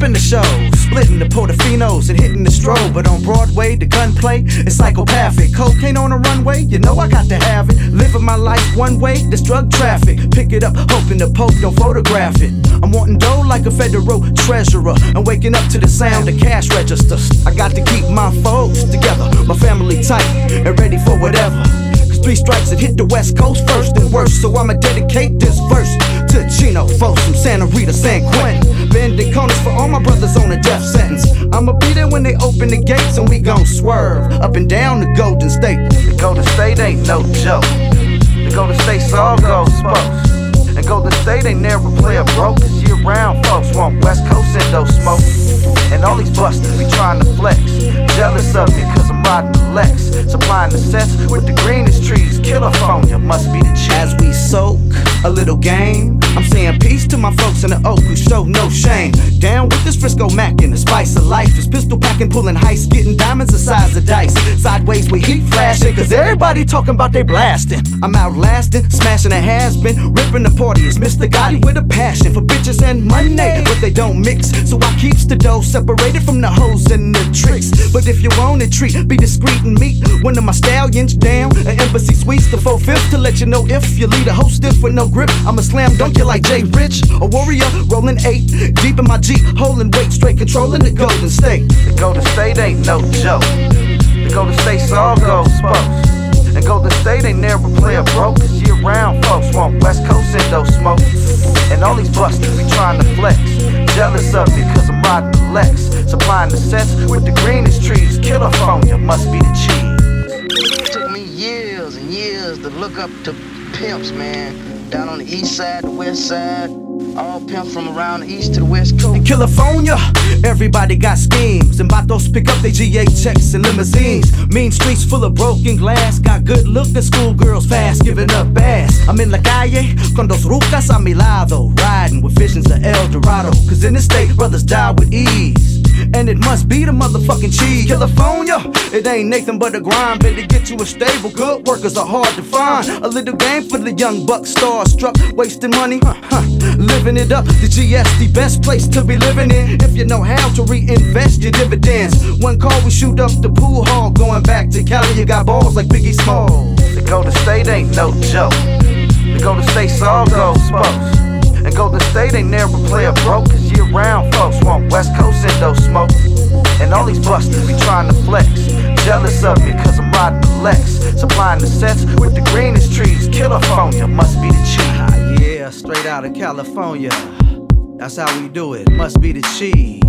flipping the show, splitting the Portofinos and hitting the strobe. But on Broadway, the gunplay is psychopathic. Cocaine on a runway, you know I got to have it. Living my life one way, this drug traffic. Pick it up, hoping the Pope don't photograph it. I'm wanting dough like a federal treasurer and waking up to the sound of cash registers. I got to keep my foes together, my family tight and ready for whatever. 3 strikes that hit the West Coast first and worst. So I'ma dedicate this verse to Chino, Folsom, Santa Rita, San Quentin, bending corners for all my brothers on a death sentence. I'ma be there when they open the gates and we gon' swerve up and down the Golden State. The Golden State ain't no joke. The Golden State's all gold spokes. And Golden State ain't never play a broke. Cause year-round folks want West Coast endo smoke. And all these busters be trying to flex, jealous of me cause I'm riding the Lex, supplying the sets with the greenest trees. California must be the cheese. As we soak a little game, I'm saying peace to my folks in the Oak who show no shame. Down with this Frisco Mac and the spice of life is pistol packing, pulling heists, getting diamonds the size of dice. Sideways with heat flashing, cause everybody talking about they blasting. I'm outlasting, smashing a has-been, ripping the party. It's Mr. Gotti with a passion for bitches and money, but they don't mix. So I keeps the dough separated from the hoes and the tricks. But if you want a treat, be discreet and meet one of my stallions down at Embassy Suites, the 4/5 to let you know if you lead a hoe stiff with no grip. I'ma slam dunk you like Jay Rich, a warrior rolling 8 deep in my Jeep, holding weight, straight controlling the Golden State. The Golden State ain't no joke. The Golden State's all gold spokes. And Golden State ain't never play a broke. Cause year-round folks want West Coast endo smoke. And all these busters be trying to flex, jealous of me cause I'm riding the Lex, supplying the sets with the greenest trees. California must be the cheese. It took me years and years to look up to pimps, man. Down on the east side, the west side, all pimps from around the east to the west coast. In California, everybody got schemes, and vatos pick up their GA checks and limousines. Mean streets full of broken glass, got good looking schoolgirls fast, giving up ass. I'm in la calle, con dos rucas a mi lado, riding with visions of El Dorado. Cause in this state, brothers die with ease, and it must be the motherfucking cheese. California, it ain't Nathan but a grind. Better get you a stable, good workers are hard to find. A little game for the young buck, starstruck, wasting money, living it up. The GSD, best place to be living in if you know how to reinvest your dividends. One call, we shoot up the pool hall. Going back to Cali, you got balls like Biggie Smalls. The Golden State ain't no joke. The Golden State's all gold spokes. And Golden State ain't never play a broke. Cause year-round folks want West Coast endo smoke. And all these busters be trying to flex, jealous of me cause I'm riding the Lex, supplying the sets with the greenest trees. California must be the cheese. Yeah, straight out of California, that's how we do it, must be the cheese.